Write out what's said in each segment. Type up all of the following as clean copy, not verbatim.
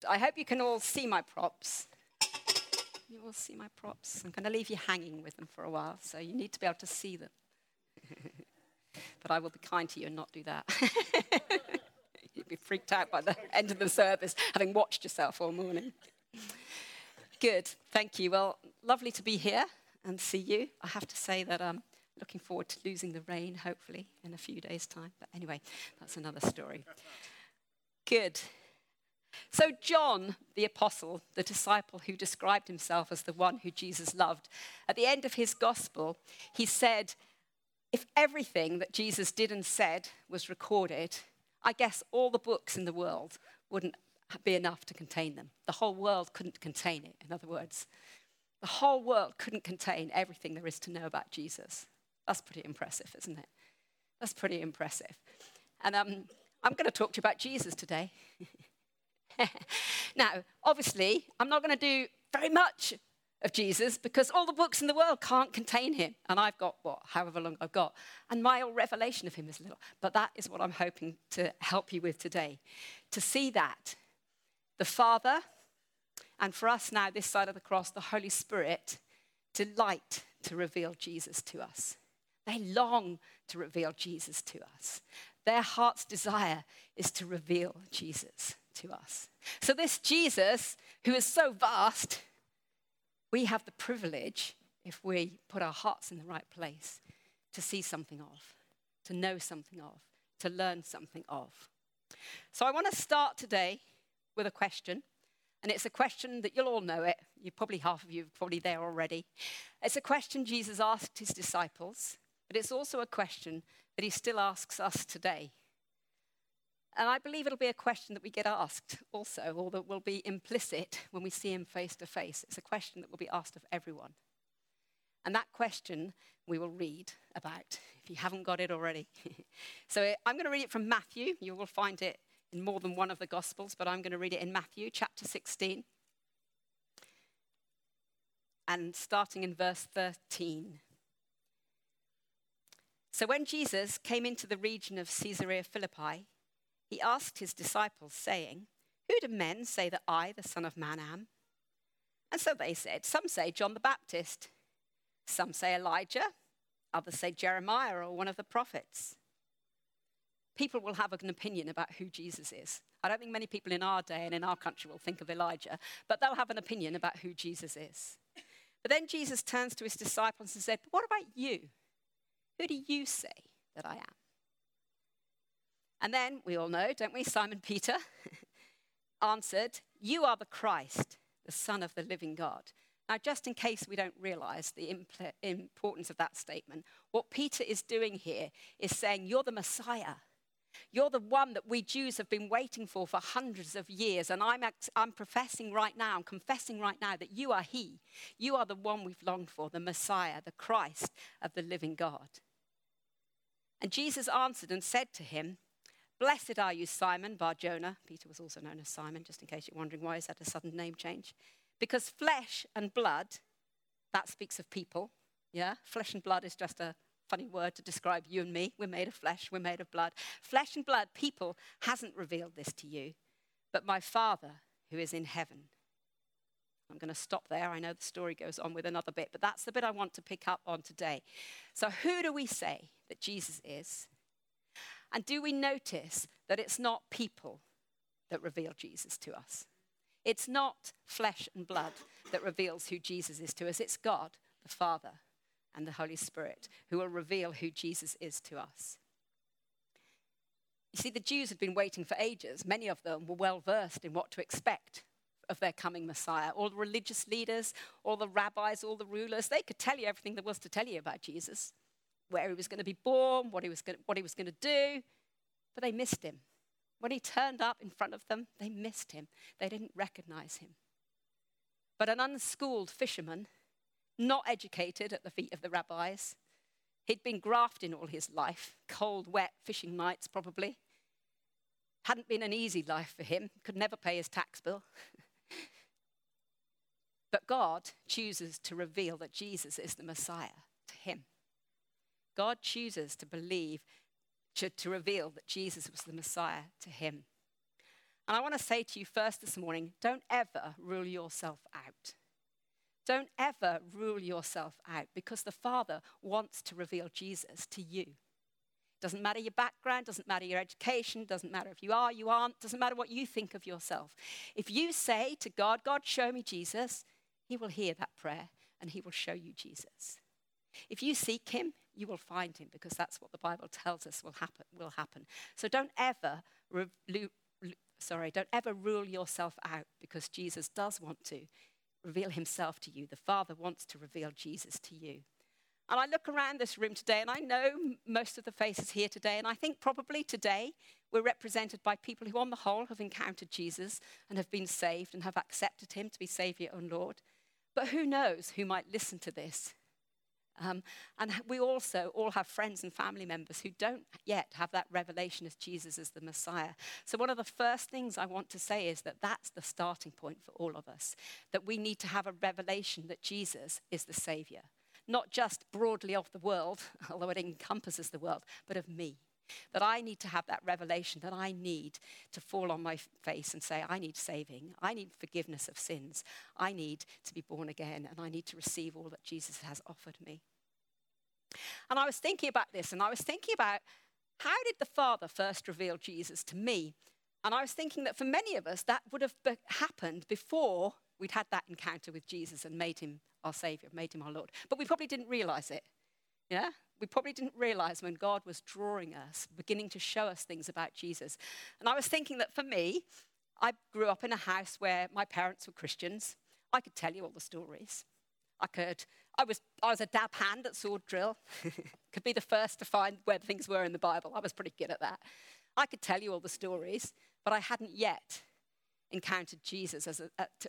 I hope you can all see my props. You all see my props? I'm going to leave you hanging with them for a while, so you need to be able to see them. But I will be kind to you and not do that. You'd be freaked out by the end of the service, having watched yourself all morning. Good, thank you. Well, lovely to be here and see you. I have to say that I'm looking forward to losing the rain, hopefully, in a few days' time. But anyway, that's another story. Good. So John, the apostle, the disciple who described himself as the one who Jesus loved, at the end of his gospel, he said, if everything that Jesus did and said was recorded, I guess all the books in the world wouldn't be enough to contain them. The whole world couldn't contain it, in other words. The whole world couldn't contain everything there is to know about Jesus. That's pretty impressive, isn't it? That's pretty impressive. And I'm going to talk to you about Jesus today. Now, obviously, I'm not going to do very much of Jesus because all the books in the world can't contain him. And I've got, however long I've got. And my revelation of him is little. But that is what I'm hoping to help you with today. To see that the Father, and for us now, this side of the cross, the Holy Spirit, delight to reveal Jesus to us. They long to reveal Jesus to us. Their heart's desire is to reveal Jesus to us. So this Jesus, who is so vast, we have the privilege, if we put our hearts in the right place, to see something of, to know something of, to learn something of. So I want to start today with a question, and it's a question that you'll all know it. Half of you are probably there already. It's a question Jesus asked his disciples, but it's also a question that he still asks us today. And I believe it'll be a question that we get asked also, or that will be implicit when we see him face to face. It's a question that will be asked of everyone. And that question we will read about, if you haven't got it already. So I'm going to read it from Matthew. You will find it in more than one of the Gospels, but I'm going to read it in Matthew chapter 16. And starting in verse 13. So when Jesus came into the region of Caesarea Philippi, he asked his disciples, saying, who do men say that I, the Son of Man, am? And so they said, some say John the Baptist, some say Elijah, others say Jeremiah or one of the prophets. People will have an opinion about who Jesus is. I don't think many people in our day and in our country will think of Elijah, but they'll have an opinion about who Jesus is. But then Jesus turns to his disciples and said, but what about you? Who do you say that I am? And then, we all know, don't we, Simon Peter answered, you are the Christ, the Son of the living God. Now, just in case we don't realize the importance of that statement, what Peter is doing here is saying, you're the Messiah. You're the one that we Jews have been waiting for hundreds of years. And I'm professing right now, I'm confessing right now that you are he. You are the one we've longed for, the Messiah, the Christ of the living God. And Jesus answered and said to him, blessed are you, Simon Bar-Jonah. Peter was also known as Simon, just in case you're wondering why he's had a sudden name change. Because flesh and blood, that speaks of people, yeah? Flesh and blood is just a funny word to describe you and me. We're made of flesh, we're made of blood. Flesh and blood, people, hasn't revealed this to you, but my Father who is in heaven. I'm going to stop there. I know the story goes on with another bit, but that's the bit I want to pick up on today. So who do we say that Jesus is? And do we notice that it's not people that reveal Jesus to us? It's not flesh and blood that reveals who Jesus is to us. It's God, the Father, and the Holy Spirit who will reveal who Jesus is to us. You see, the Jews had been waiting for ages. Many of them were well versed in what to expect of their coming Messiah. All the religious leaders, all the rabbis, all the rulers, they could tell you everything there was to tell you about Jesus. Where he was going to be born, what he was going to do, but they missed him. When he turned up in front of them, they missed him. They didn't recognize him. But an unschooled fisherman, not educated at the feet of the rabbis, he'd been grafting all his life, cold, wet fishing nights probably. Hadn't been an easy life for him, could never pay his tax bill. But God chooses to reveal that Jesus is the Messiah to him. God chooses to reveal that Jesus was the Messiah to him. And I want to say to you first this morning, don't ever rule yourself out. Don't ever rule yourself out, because the Father wants to reveal Jesus to you. Doesn't matter your background, doesn't matter your education, doesn't matter if you are, you aren't, doesn't matter what you think of yourself. If you say to God, God, show me Jesus, he will hear that prayer and he will show you Jesus. If you seek him, you will find him, because that's what the Bible tells us will happen. So don't ever rule yourself out, because Jesus does want to reveal himself to you. The Father wants to reveal Jesus to you. And I look around this room today, and I know most of the faces here today, and I think probably today we're represented by people who on the whole have encountered Jesus and have been saved and have accepted him to be Saviour and Lord. But who knows who might listen to this? And we also all have friends and family members who don't yet have that revelation of Jesus as the Messiah. So one of the first things I want to say is that that's the starting point for all of us, that we need to have a revelation that Jesus is the Saviour, not just broadly of the world, although it encompasses the world, but of me. That I need to have that revelation, that I need to fall on my face and say, I need saving, I need forgiveness of sins, I need to be born again, and I need to receive all that Jesus has offered me. And I was thinking about this, and I was thinking about, how did the Father first reveal Jesus to me? And I was thinking that for many of us, that would have happened before we'd had that encounter with Jesus and made him our Saviour, made him our Lord. But we probably didn't realize it. Yeah? We probably didn't realize when God was drawing us, beginning to show us things about Jesus. And I was thinking that for me, I grew up in a house where my parents were Christians. I could tell you all the stories. I was a dab hand at sword drill. Could be the first to find where things were in the Bible. I was pretty good at that. I could tell you all the stories, but I hadn't yet encountered Jesus as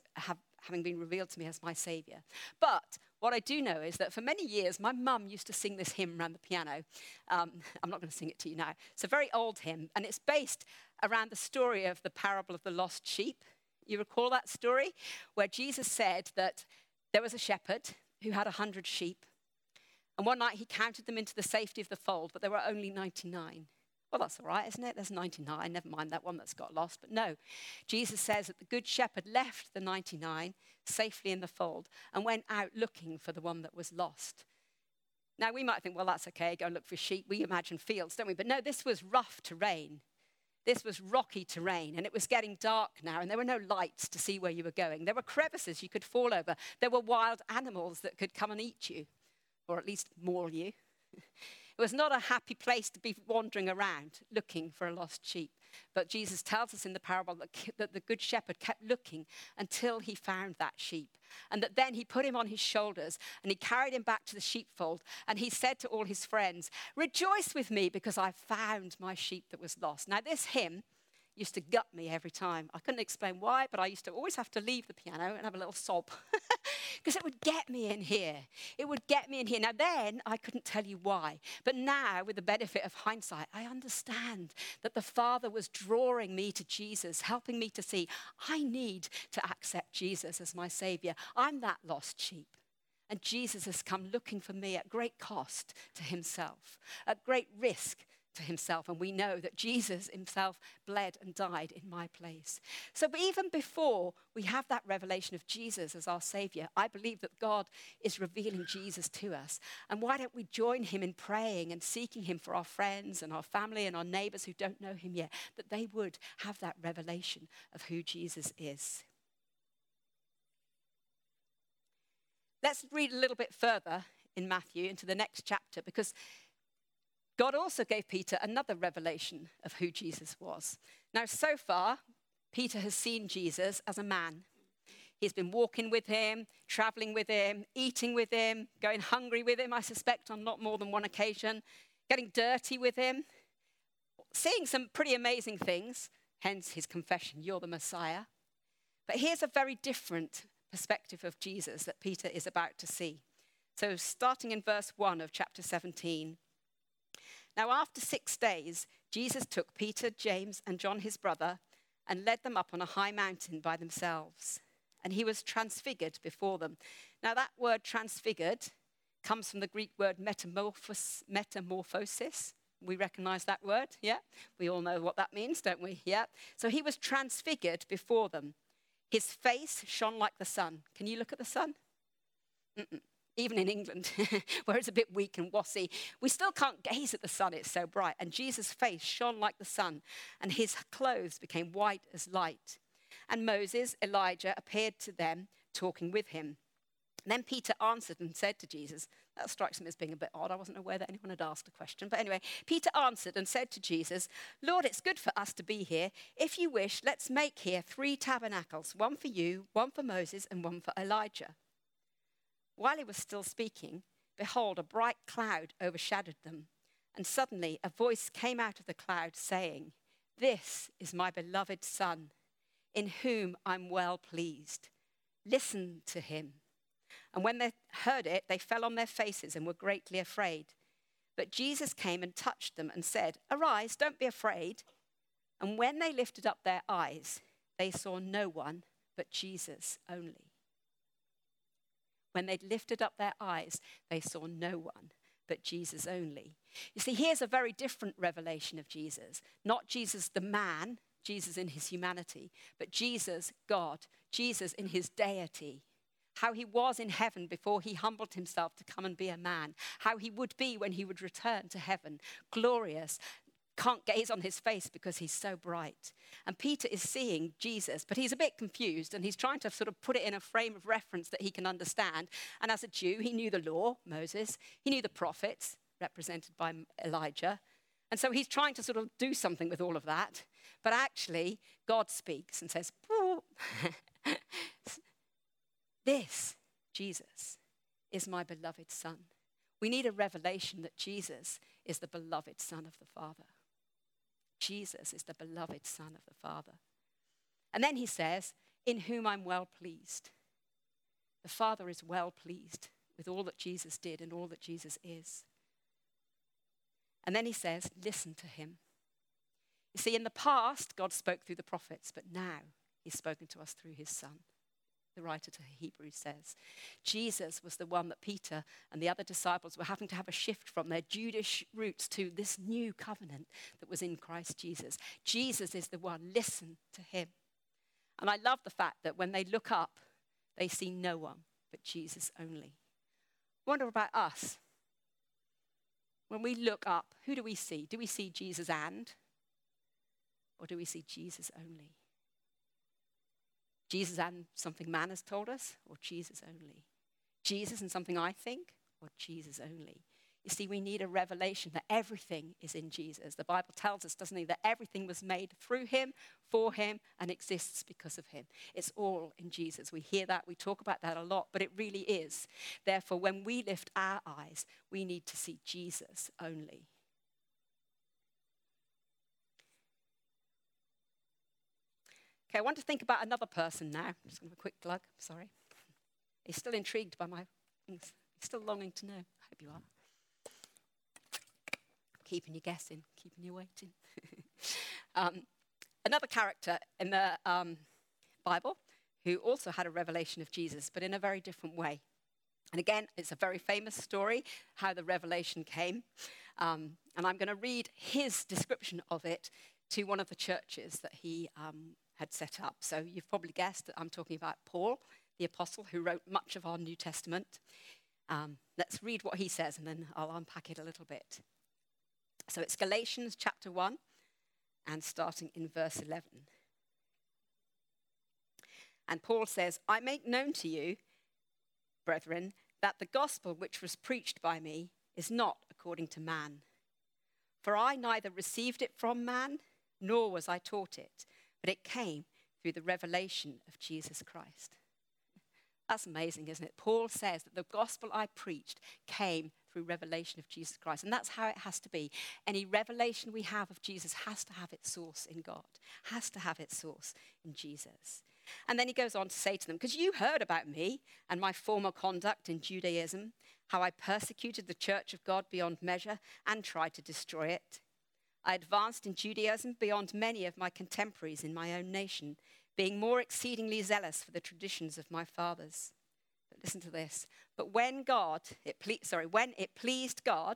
having been revealed to me as my Saviour. But what I do know is that for many years, my mum used to sing this hymn around the piano. I'm not going to sing it to you now. It's a very old hymn, and it's based around the story of the parable of the lost sheep. You recall that story? Where Jesus said that there was a shepherd who had 100 sheep, and one night he counted them into the safety of the fold, but there were only 99. Well, that's all right, isn't it? There's 99, never mind that one that's got lost. But no, Jesus says that the good shepherd left the 99 safely in the fold and went out looking for the one that was lost. Now, we might think, well, that's okay, go and look for sheep. We imagine fields, don't we? But no, this was rough terrain. This was rocky terrain, and it was getting dark now, and there were no lights to see where you were going. There were crevices you could fall over. There were wild animals that could come and eat you, or at least maul you. It was not a happy place to be wandering around looking for a lost sheep. But Jesus tells us in the parable that the good shepherd kept looking until he found that sheep. And that then he put him on his shoulders and he carried him back to the sheepfold. And he said to all his friends, "Rejoice with me because I found my sheep that was lost." Now this hymn used to gut me every time. I couldn't explain why, but I used to always have to leave the piano and have a little sob because it would get me in here. It would get me in here. Now then, I couldn't tell you why. But now, with the benefit of hindsight, I understand that the Father was drawing me to Jesus, helping me to see I need to accept Jesus as my Saviour. I'm that lost sheep. And Jesus has come looking for me at great cost to himself, at great risk to himself. And we know that Jesus himself bled and died in my place. So even before we have that revelation of Jesus as our Saviour, I believe that God is revealing Jesus to us. And why don't we join him in praying and seeking him for our friends and our family and our neighbours who don't know him yet, that they would have that revelation of who Jesus is. Let's read a little bit further in Matthew into the next chapter, because God also gave Peter another revelation of who Jesus was. Now, so far, Peter has seen Jesus as a man. He's been walking with him, traveling with him, eating with him, going hungry with him, I suspect, on not more than one occasion, getting dirty with him, seeing some pretty amazing things, hence his confession, "You're the Messiah." But here's a very different perspective of Jesus that Peter is about to see. So starting in verse 1 of chapter 17. Now, after 6 days, Jesus took Peter, James, and John, his brother, and led them up on a high mountain by themselves. And he was transfigured before them. Now, that word transfigured comes from the Greek word metamorphosis. We recognize that word, yeah? We all know what that means, don't we? Yeah. So he was transfigured before them. His face shone like the sun. Can you look at the sun? Mm-mm. Even in England, where it's a bit weak and wassy, we still can't gaze at the sun, it's so bright. And Jesus' face shone like the sun, and his clothes became white as light. And Moses, Elijah appeared to them, talking with him. And then Peter answered and said to Jesus, that strikes me as being a bit odd. I wasn't aware that anyone had asked a question. But anyway, Peter answered and said to Jesus, Lord, it's good for us to be here. If you wish, let's make here 3 tabernacles, one for you, one for Moses, and one for Elijah. While he was still speaking, behold, a bright cloud overshadowed them. And suddenly a voice came out of the cloud saying, this is my beloved Son, in whom I'm well pleased. Listen to him. And when they heard it, they fell on their faces and were greatly afraid. But Jesus came and touched them and said, arise, don't be afraid. And when they lifted up their eyes, they saw no one but Jesus only. When they'd lifted up their eyes, they saw no one but Jesus only. You see, here's a very different revelation of Jesus. Not Jesus the man, Jesus in his humanity, but Jesus, God, Jesus in his deity. How he was in heaven before he humbled himself to come and be a man. How he would be when he would return to heaven. Glorious. Can't gaze on his face because he's so bright. And Peter is seeing Jesus, but he's a bit confused and he's trying to sort of put it in a frame of reference that he can understand. And as a Jew, he knew the law, Moses. He knew the prophets, represented by Elijah. And so he's trying to sort of do something with all of that. But actually, God speaks and says, this, Jesus, is my beloved Son. We need a revelation that Jesus is the beloved Son of the Father. Jesus is the beloved Son of the Father. And then he says, in whom I'm well pleased. The Father is well pleased with all that Jesus did and all that Jesus is. And then he says, listen to him. You see, in the past, God spoke through the prophets, but now he's spoken to us through his Son. The writer to Hebrews says, Jesus was the one that Peter and the other disciples were having to have a shift from their Jewish roots to this new covenant that was in Christ Jesus. Jesus is the one. Listen to him. And I love the fact that when they look up, they see no one but Jesus only. I wonder about us. When we look up, who do we see? Do we see Jesus and? Or do we see Jesus only? Jesus and something man has told us, or Jesus only? Jesus and something I think, or Jesus only? You see, we need a revelation that everything is in Jesus. The Bible tells us, doesn't it, that everything was made through him, for him, and exists because of him. It's all in Jesus. We hear that, we talk about that a lot, but it really is. Therefore, when we lift our eyes, we need to see Jesus only. Okay, I want to think about another person now. I'm just going to have a quick glug, sorry. He's still intrigued by my things. He's still longing to know. I hope you are. Keeping you guessing, keeping you waiting. Another character in the Bible who also had a revelation of Jesus, but in a very different way. And again, it's a very famous story, how the revelation came. And I'm going to read his description of it to one of the churches that he had set up. So you've probably guessed that I'm talking about Paul, the apostle, who wrote much of our New Testament. Let's read what he says, and then I'll unpack it a little bit. So it's Galatians chapter 1, and starting in verse 11. And Paul says, I make known to you, brethren, that the gospel which was preached by me is not according to man. For I neither received it from man, nor was I taught it, but it came through the revelation of Jesus Christ. That's amazing, isn't it? Paul says that the gospel I preached came through revelation of Jesus Christ. And that's how it has to be. Any revelation we have of Jesus has to have its source in God, has to have its source in Jesus. And then he goes on to say to them, because you heard about me and my former conduct in Judaism, how I persecuted the church of God beyond measure and tried to destroy it. I advanced in Judaism beyond many of my contemporaries in my own nation, being more exceedingly zealous for the traditions of my fathers. But listen to this. But when it pleased God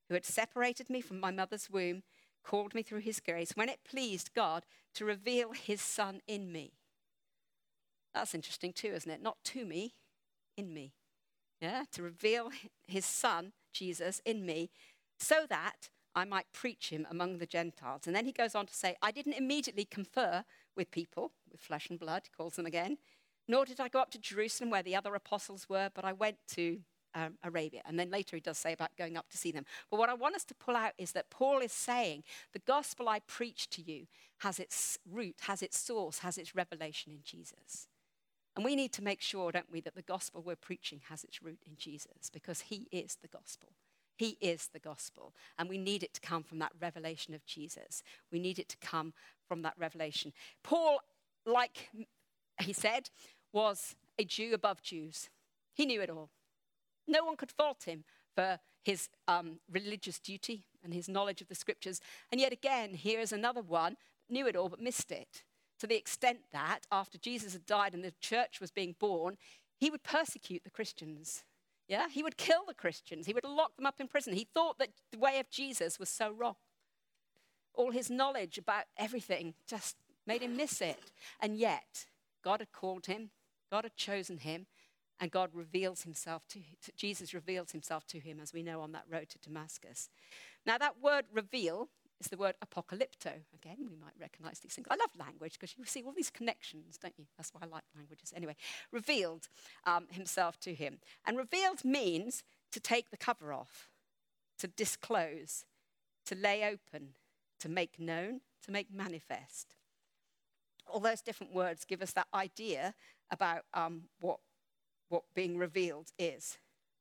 who had separated me from my mother's womb, called me through his grace, when it pleased God to reveal his Son in me. That's interesting too, isn't it? Not to me, in me. Yeah, to reveal his Son, Jesus, in me, so that I might preach him among the Gentiles. And then he goes on to say, I didn't immediately confer with people, with flesh and blood, he calls them again, nor did I go up to Jerusalem where the other apostles were, but I went to Arabia. And then later he does say about going up to see them. But what I want us to pull out is that Paul is saying, the gospel I preach to you has its root, has its source, has its revelation in Jesus. And we need to make sure, don't we, that the gospel we're preaching has its root in Jesus, because he is the gospel. He is the gospel. And we need it to come from that revelation of Jesus. We need it to come from that revelation. Paul, like he said, was a Jew above Jews. He knew it all. No one could fault him for his religious duty and his knowledge of the scriptures. And yet again, here is another one, knew it all but missed it. To the extent that after Jesus had died and the church was being born, he would persecute the Christians. Yeah, he would kill the Christians. He would lock them up in prison. He thought that the way of Jesus was so wrong. All his knowledge about everything just made him miss it. And yet, God had called him, God had chosen him, and God reveals himself Jesus reveals himself to him, as we know on that road to Damascus. Now, that word reveal is the word apocalypto. Again, we might recognize these things. I love language because you see all these connections, don't you? That's why I like languages. Anyway, revealed himself to him. And revealed means to take the cover off, to disclose, to lay open, to make known, to make manifest. All those different words give us that idea about what being revealed is.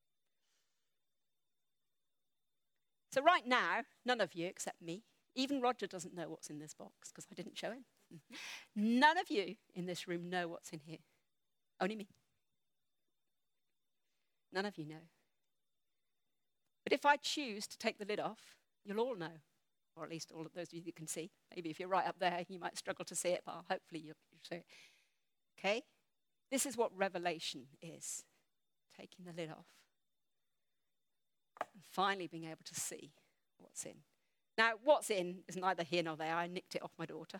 So right now, none of you except me, even Roger doesn't know what's in this box because I didn't show him. None of you in this room know what's in here. Only me. None of you know. But if I choose to take the lid off, you'll all know, or at least all of those of you that can see. Maybe if you're right up there, you might struggle to see it, but hopefully you'll see it. Okay? This is what revelation is. Taking the lid off. And finally being able to see what's in. Now, what's in is neither here nor there. I nicked it off my daughter.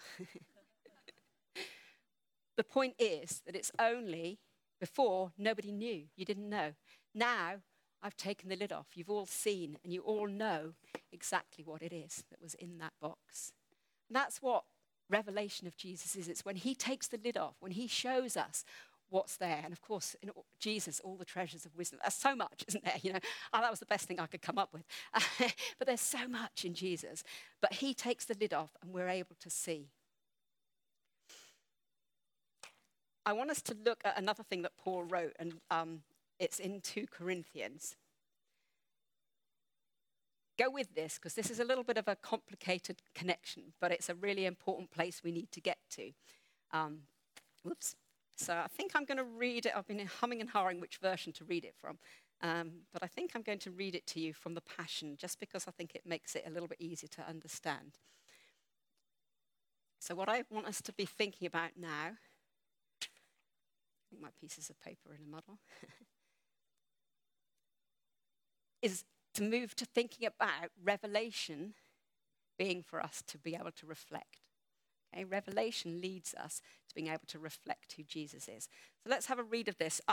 The point is that it's only before nobody knew. You didn't know. Now, I've taken the lid off. You've all seen and you all know exactly what it is that was in that box. And that's what revelation of Jesus is. It's when he takes the lid off, when he shows us what's there. And of course, in Jesus, all the treasures of wisdom. There's so much, isn't there? You know, that was the best thing I could come up with. But there's so much in Jesus. But he takes the lid off and we're able to see. I want us to look at another thing that Paul wrote, and it's in 2 Corinthians. Go with this, because this is a little bit of a complicated connection, but it's a really important place we need to get to. So I think I'm going to read it. I've been humming and hawing which version to read it from. But I think I'm going to read it to you from the Passion, just because I think it makes it a little bit easier to understand. So what I want us to be thinking about now, I think my pieces of paper are in a muddle, is to move to thinking about revelation being for us to be able to reflect. Okay? Revelation leads us to being able to reflect who Jesus is. So let's have a read of this.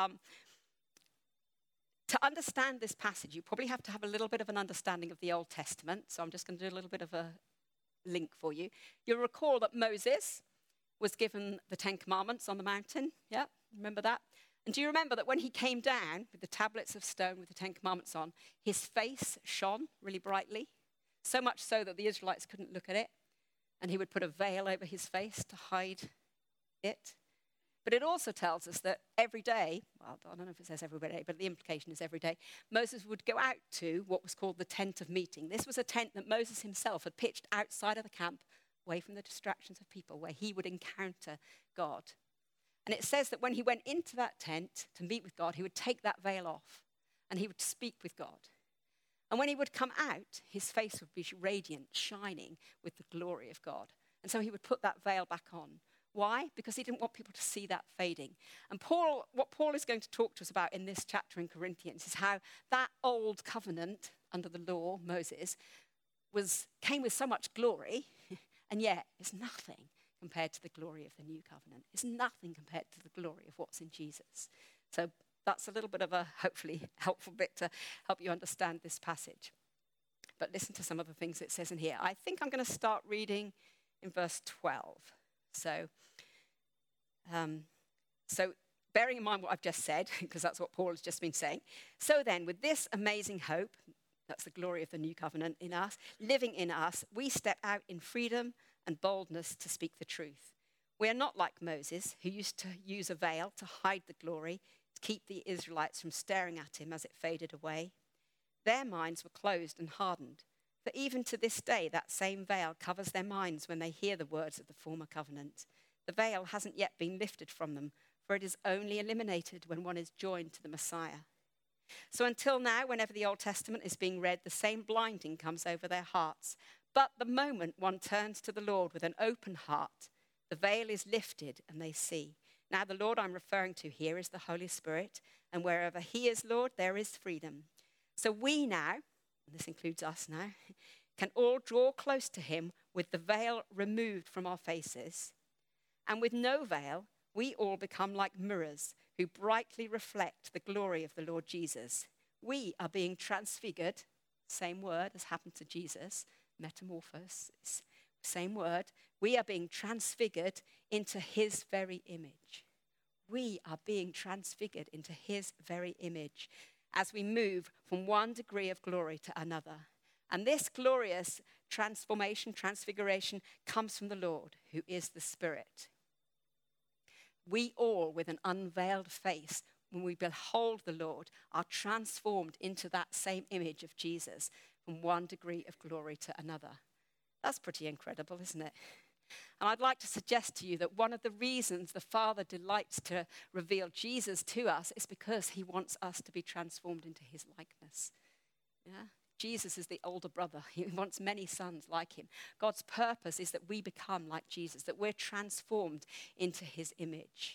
To understand this passage, you probably have to have a little bit of an understanding of the Old Testament. So I'm just going to do a little bit of a link for you. You'll recall that Moses was given the 10 Commandments on the mountain. Yeah, remember that? And do you remember that when he came down with the tablets of stone with the 10 Commandments on, his face shone really brightly, so much so that the Israelites couldn't look at it, and he would put a veil over his face to hide it. But it also tells us that every day, well, I don't know if it says every day, but the implication is every day, Moses would go out to what was called the tent of meeting. This was a tent that Moses himself had pitched outside of the camp, away from the distractions of people, where he would encounter God. And it says that when he went into that tent to meet with God, he would take that veil off and he would speak with God. And when he would come out, his face would be radiant, shining with the glory of God. And so he would put that veil back on. Why? Because he didn't want people to see that fading. And what Paul is going to talk to us about in this chapter in Corinthians is how that old covenant, under the law, Moses, came with so much glory, and yet it's nothing compared to the glory of the new covenant. It's nothing compared to the glory of what's in Jesus. So that's a little bit of a hopefully helpful bit to help you understand this passage. But listen to some of the things it says in here. I think I'm going to start reading in verse 12. So bearing in mind what I've just said, because that's what Paul has just been saying. So then, with this amazing hope, that's the glory of the new covenant in us, living in us, we step out in freedom and boldness to speak the truth. We are not like Moses, who used to use a veil to hide the glory, to keep the Israelites from staring at him as it faded away. Their minds were closed and hardened. For even to this day, that same veil covers their minds when they hear the words of the former covenant. The veil hasn't yet been lifted from them, for it is only eliminated when one is joined to the Messiah. So until now, whenever the Old Testament is being read, the same blinding comes over their hearts. But the moment one turns to the Lord with an open heart, the veil is lifted and they see. Now the Lord I'm referring to here is the Holy Spirit, and wherever he is Lord, there is freedom. So we now, and this includes us now, can all draw close to him with the veil removed from our faces. And with no veil, we all become like mirrors who brightly reflect the glory of the Lord Jesus. We are being transfigured, same word as happened to Jesus, metamorphosis, same word. We are being transfigured into his very image. We are being transfigured into his very image as we move from one degree of glory to another. And this glorious transformation, transfiguration, comes from the Lord, who is the Spirit. We all, with an unveiled face, when we behold the Lord, are transformed into that same image of Jesus from one degree of glory to another. That's pretty incredible, isn't it? And I'd like to suggest to you that one of the reasons the Father delights to reveal Jesus to us is because he wants us to be transformed into his likeness. Yeah? Jesus is the older brother. He wants many sons like him. God's purpose is that we become like Jesus, that we're transformed into his image.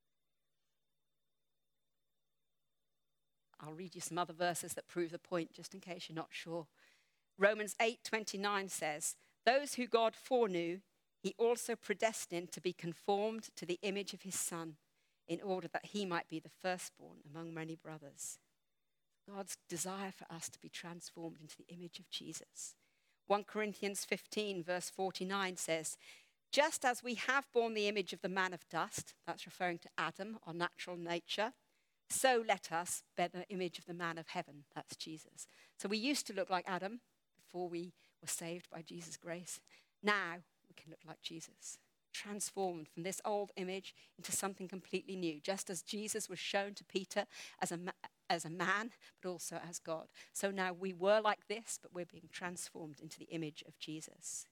I'll read you some other verses that prove the point, just in case you're not sure. Romans 8:29 says, "Those who God foreknew, he also predestined to be conformed to the image of his Son, in order that he might be the firstborn among many brothers." God's desire for us to be transformed into the image of Jesus. 1 Corinthians 15 verse 49 says, "Just as we have borne the image of the man of dust," that's referring to Adam, our natural nature, "so let us bear the image of the man of heaven," that's Jesus. So we used to look like Adam before we were saved by Jesus' grace. Now we can look like Jesus, transformed from this old image into something completely new, just as Jesus was shown to Peter as a man, but also as God. So now we were like this, but we're being transformed into the image of Jesus.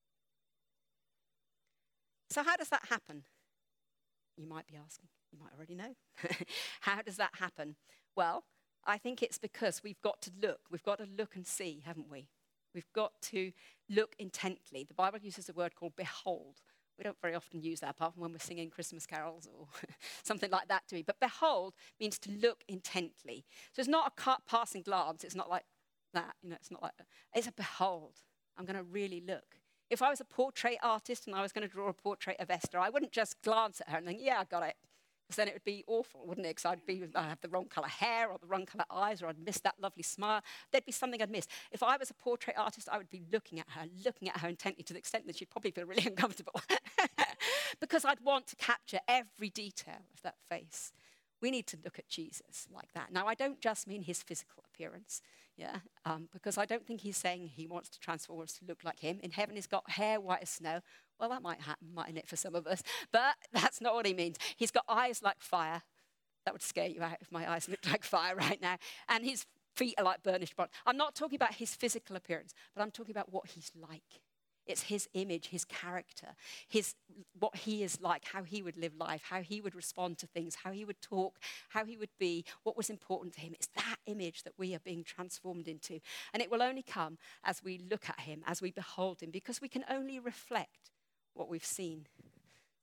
So how does that happen? You might be asking. You might already know. How does that happen? Well, I think it's because we've got to look and see, haven't we? We've got to look intently. The Bible uses a word called behold. We don't very often use that, apart from when we're singing Christmas carols or something like that, do we? But behold means to look intently. So it's not a passing glance. It's not like that. It's not like that. It's a behold. I'm going to really look. If I was a portrait artist and I was going to draw a portrait of Esther, I wouldn't just glance at her and think, yeah, I got it. Because then it would be awful, wouldn't it? Because I'd have the wrong colour hair or the wrong colour eyes, or I'd miss that lovely smile. There'd be something I'd miss. If I was a portrait artist, I would be looking at her intently, to the extent that she'd probably feel really uncomfortable. Because I'd want to capture every detail of that face. We need to look at Jesus like that. Now, I don't just mean his physical appearance, because I don't think he's saying he wants to transform us to look like him. In heaven, he's got hair white as snow. Well, that might happen, mightn't it, for some of us? But that's not what he means. He's got eyes like fire. That would scare you out if my eyes looked like fire right now. And his feet are like burnished bronze. I'm not talking about his physical appearance, but I'm talking about what he's like. It's his image, his character, what he is like, how he would live life, how he would respond to things, how he would talk, how he would be, what was important to him. It's that image that we are being transformed into. And it will only come as we look at him, as we behold him, because we can only reflect what we've seen.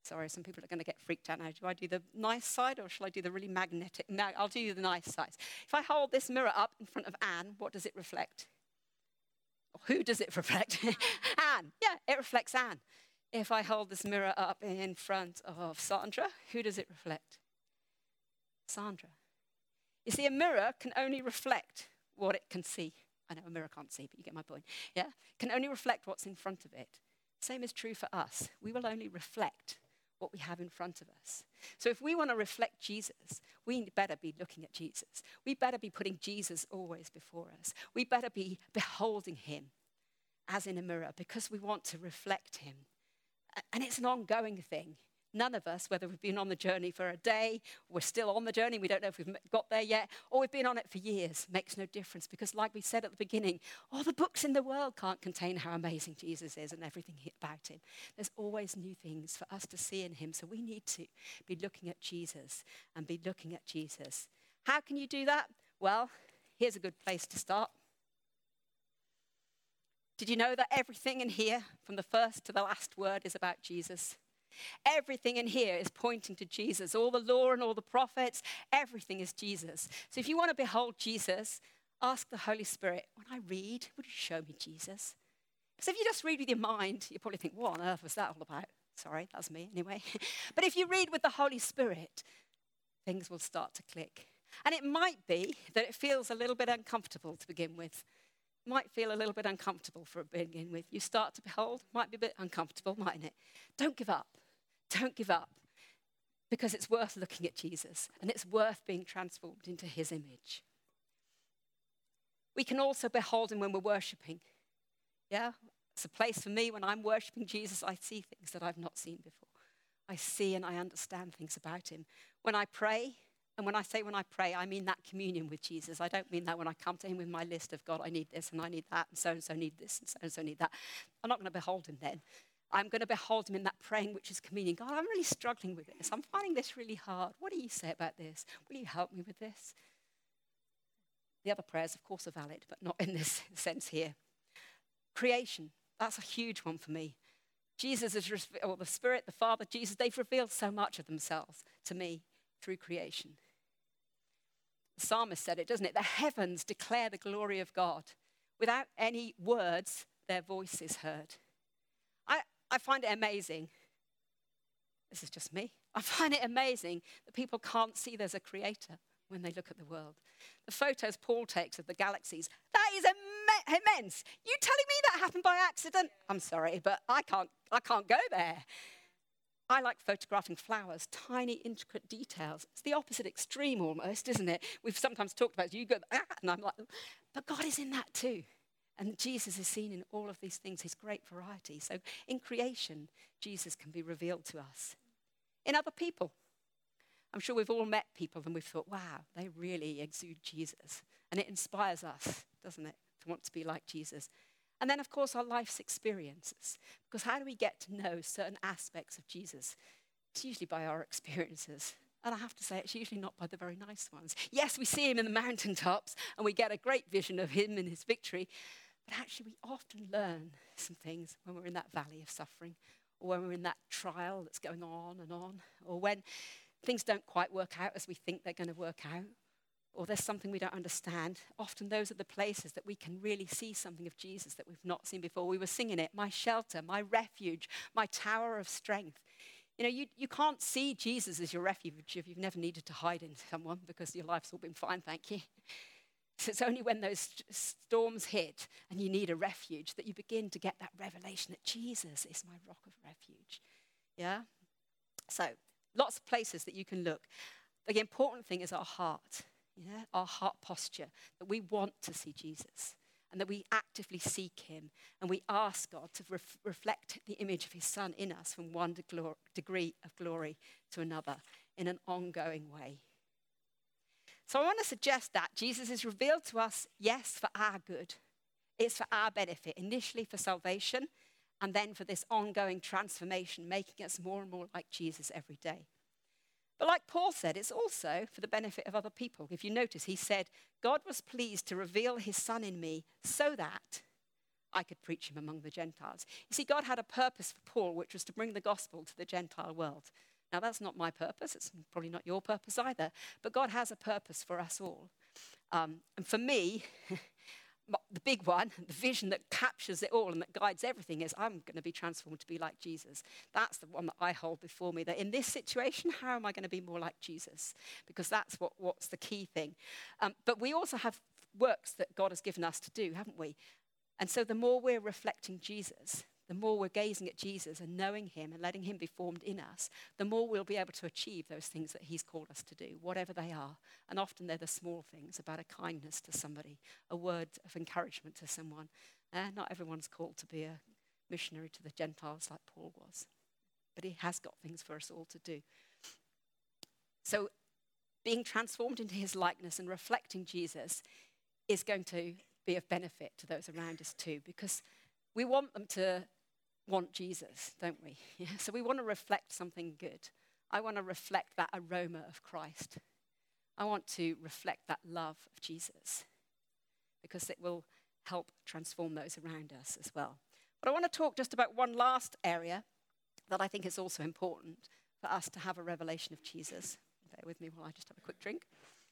Sorry, some people are going to get freaked out now. Do I do the nice side or shall I do the really magnetic? No, I'll do the nice side. If I hold this mirror up in front of Anne, what does it reflect? Or who does it reflect? Anne. Yeah, it reflects Anne. If I hold this mirror up in front of Sandra, who does it reflect? Sandra. You see, a mirror can only reflect what it can see. I know a mirror can't see, but you get my point. Yeah? It can only reflect what's in front of it. Same is true for us. We will only reflect what we have in front of us. So if we want to reflect Jesus, we better be looking at Jesus. We better be putting Jesus always before us. We better be beholding him as in a mirror because we want to reflect him. And it's an ongoing thing. None of us, whether we've been on the journey for a day, we're still on the journey, we don't know if we've got there yet, or we've been on it for years, makes no difference. Because like we said at the beginning, all the books in the world can't contain how amazing Jesus is and everything about him. There's always new things for us to see in him. So we need to be looking at Jesus and be looking at Jesus. How can you do that? Well, here's a good place to start. Did you know that everything in here, from the first to the last word, is about Jesus? Everything in here is pointing to Jesus. All the law and all the prophets, everything is Jesus. So if you want to behold Jesus, ask the Holy Spirit, when I read, would you show me Jesus? Because if you just read with your mind, you probably think, what on earth was that all about? Sorry, that's me anyway. But if you read with the Holy Spirit, things will start to click. And it might be that it feels a little bit uncomfortable to begin with. Might feel a little bit uncomfortable for begin with. You start to behold, might be a bit uncomfortable, mightn't it? Don't give up. Don't give up. Because it's worth looking at Jesus and it's worth being transformed into his image. We can also behold him when we're worshipping. Yeah? It's a place for me when I'm worshipping Jesus, I see things that I've not seen before. I see and I understand things about him. When I pray, and when I say when I pray, I mean that communion with Jesus. I don't mean that when I come to him with my list of God, I need this and I need that, and so need this and so need that. I'm not going to behold him then. I'm going to behold him in that praying, which is communion. God, I'm really struggling with this. I'm finding this really hard. What do you say about this? Will you help me with this? The other prayers, of course, are valid, but not in this sense here. Creation, that's a huge one for me. Jesus is, or the Spirit, the Father, Jesus, they've revealed so much of themselves to me through creation. The psalmist said it, doesn't it? The heavens declare the glory of God. Without any words, their voice is heard. I find it amazing. This is just me. I find it amazing that people can't see there's a creator when they look at the world. The photos Paul takes of the galaxies, that is immense. You telling me that happened by accident? I'm sorry, but I can't go there. I like photographing flowers, tiny, intricate details. It's the opposite extreme almost, isn't it? We've sometimes talked about, you go, and I'm like, but God is in that too. And Jesus is seen in all of these things, his great variety. So in creation, Jesus can be revealed to us. In other people, I'm sure we've all met people and we've thought, wow, they really exude Jesus. And it inspires us, doesn't it, to want to be like Jesus. And then, of course, our life's experiences. Because how do we get to know certain aspects of Jesus? It's usually by our experiences. And I have to say, it's usually not by the very nice ones. Yes, we see him in the mountaintops and we get a great vision of him and his victory. But actually, we often learn some things when we're in that valley of suffering, or when we're in that trial that's going on, or when things don't quite work out as we think they're going to work out, or there's something we don't understand. Often those are the places that we can really see something of Jesus that we've not seen before. We were singing it, my shelter, my refuge, my tower of strength. You know, you can't see Jesus as your refuge if you've never needed to hide in someone because your life's all been fine, thank you. So it's only when those storms hit and you need a refuge that you begin to get that revelation that Jesus is my rock of refuge. Yeah? So lots of places that you can look. The important thing is our heart, our heart posture, that we want to see Jesus and that we actively seek him and we ask God to reflect the image of his Son in us from one degree of glory to another in an ongoing way. So I want to suggest that Jesus is revealed to us, yes, for our good. It's for our benefit, initially for salvation, and then for this ongoing transformation, making us more and more like Jesus every day. But like Paul said, it's also for the benefit of other people. If you notice, he said, God was pleased to reveal his Son in me so that I could preach him among the Gentiles. You see, God had a purpose for Paul, which was to bring the gospel to the Gentile world. Now, that's not my purpose. It's probably not your purpose either. But God has a purpose for us all. And for me, the big one, the vision that captures it all and that guides everything is I'm going to be transformed to be like Jesus. That's the one that I hold before me, that in this situation, how am I going to be more like Jesus? Because that's what's the key thing. But we also have works that God has given us to do, haven't we? And so the more we're reflecting Jesus, the more we're gazing at Jesus and knowing him and letting him be formed in us, the more we'll be able to achieve those things that he's called us to do, whatever they are. And often they're the small things, about a kindness to somebody, a word of encouragement to someone. Not everyone's called to be a missionary to the Gentiles like Paul was, but he has got things for us all to do. So being transformed into his likeness and reflecting Jesus is going to be of benefit to those around us too, because we want them to want Jesus, don't we? Yeah? So we want to reflect something good. I want to reflect that aroma of Christ. I want to reflect that love of Jesus, because it will help transform those around us as well. But I want to talk just about one last area that I think is also important for us to have a revelation of Jesus. Bear with me while I just have a quick drink.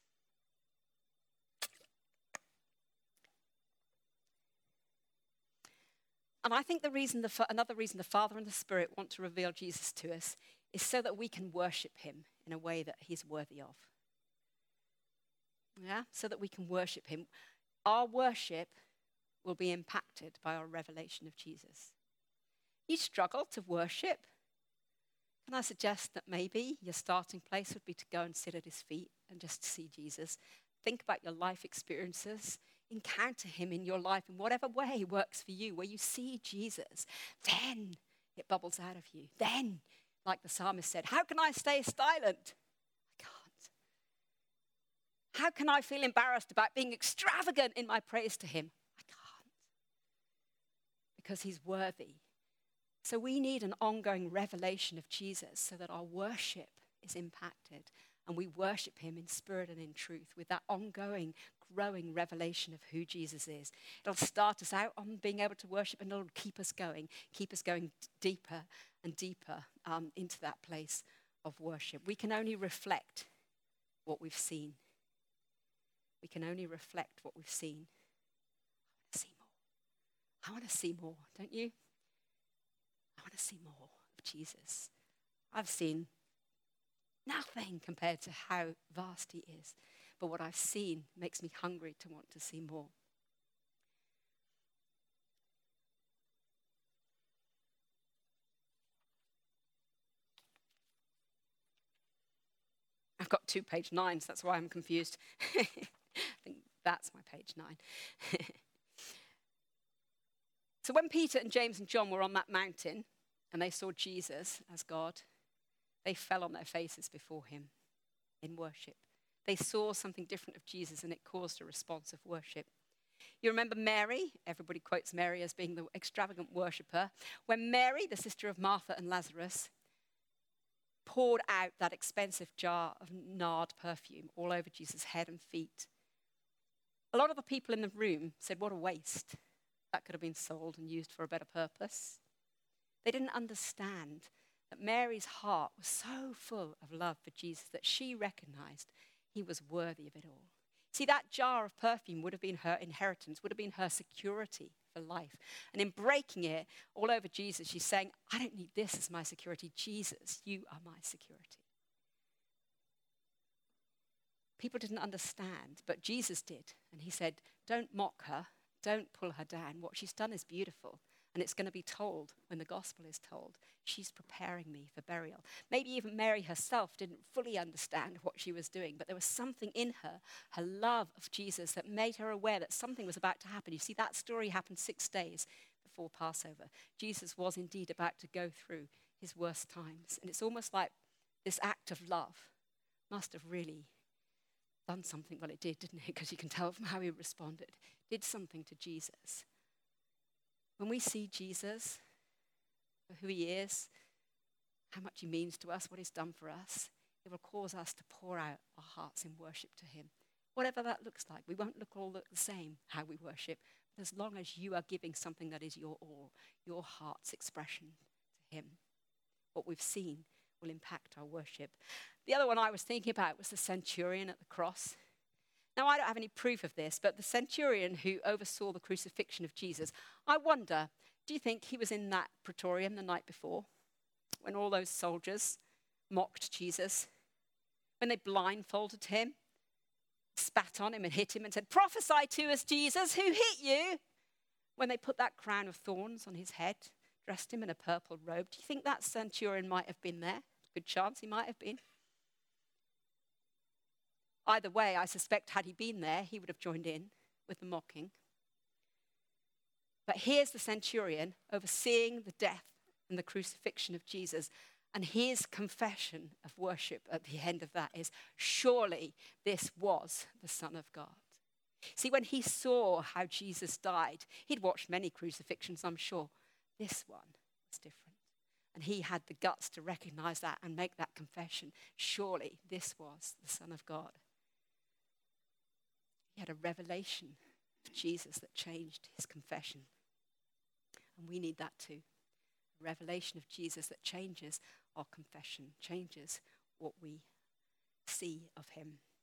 And I think another reason the Father and the Spirit want to reveal Jesus to us is so that we can worship him in a way that he's worthy of. Yeah, so that we can worship him. Our worship will be impacted by our revelation of Jesus. You struggle to worship? Can I suggest that maybe your starting place would be to go and sit at his feet and just see Jesus? Think about your life experiences. Encounter him in your life in whatever way works for you, where you see Jesus. Then it bubbles out of you. Then, like the psalmist said, how can I stay silent? I can't. How can I feel embarrassed about being extravagant in my praise to him? I can't. Because he's worthy. So we need an ongoing revelation of Jesus so that our worship is impacted and we worship him in spirit and in truth with that ongoing, growing revelation of who Jesus is. It'll start us out on being able to worship, and it'll keep us going deeper and deeper into that place of worship. We can only reflect what we've seen. We can only reflect what we've seen. I want to see more. I want to see more, don't you? I want to see more of Jesus. I've seen nothing compared to how vast he is. But what I've seen makes me hungry to want to see more. I've got 2 page 9s, that's why I'm confused. I think that's my page 9. So when Peter and James and John were on that mountain and they saw Jesus as God, they fell on their faces before him in worship. They saw something different of Jesus, and it caused a response of worship. You remember Mary? Everybody quotes Mary as being the extravagant worshipper. When Mary, the sister of Martha and Lazarus, poured out that expensive jar of nard perfume all over Jesus' head and feet, a lot of the people in the room said, what a waste. That could have been sold and used for a better purpose. They didn't understand that Mary's heart was so full of love for Jesus that she recognized he was worthy of it all. See, that jar of perfume would have been her inheritance, would have been her security for life. And in breaking it all over Jesus, she's saying, I don't need this as my security. Jesus, you are my security. People didn't understand, but Jesus did. And he said, don't mock her. Don't pull her down. What she's done is beautiful. And it's going to be told when the gospel is told. She's preparing me for burial. Maybe even Mary herself didn't fully understand what she was doing, but there was something in her, her love of Jesus, that made her aware that something was about to happen. You see, that story happened 6 days before Passover. Jesus was indeed about to go through his worst times. And it's almost like this act of love must have really done something. Well, it did, didn't it? Because you can tell from how he responded. It did something to Jesus. When we see Jesus for who he is, how much he means to us, what he's done for us, it will cause us to pour out our hearts in worship to him. Whatever that looks like. We won't all look the same how we worship. as long as you are giving something that is your all, your heart's expression to him. What we've seen will impact our worship. The other one I was thinking about was the centurion at the cross. Now, I don't have any proof of this, but the centurion who oversaw the crucifixion of Jesus, I wonder, do you think he was in that praetorium the night before when all those soldiers mocked Jesus, when they blindfolded him, spat on him and hit him and said, "Prophesy to us, Jesus, who hit you?" When they put that crown of thorns on his head, dressed him in a purple robe, do you think that centurion might have been there? Good chance he might have been. Either way, I suspect had he been there, he would have joined in with the mocking. But here's the centurion overseeing the death and the crucifixion of Jesus. And his confession of worship at the end of that is, surely this was the Son of God. See, when he saw how Jesus died, he'd watched many crucifixions, I'm sure. This one was different. And he had the guts to recognize that and make that confession. Surely this was the Son of God. He had a revelation of Jesus that changed his confession. And we need that too. A revelation of Jesus that changes our confession, changes what we see of him.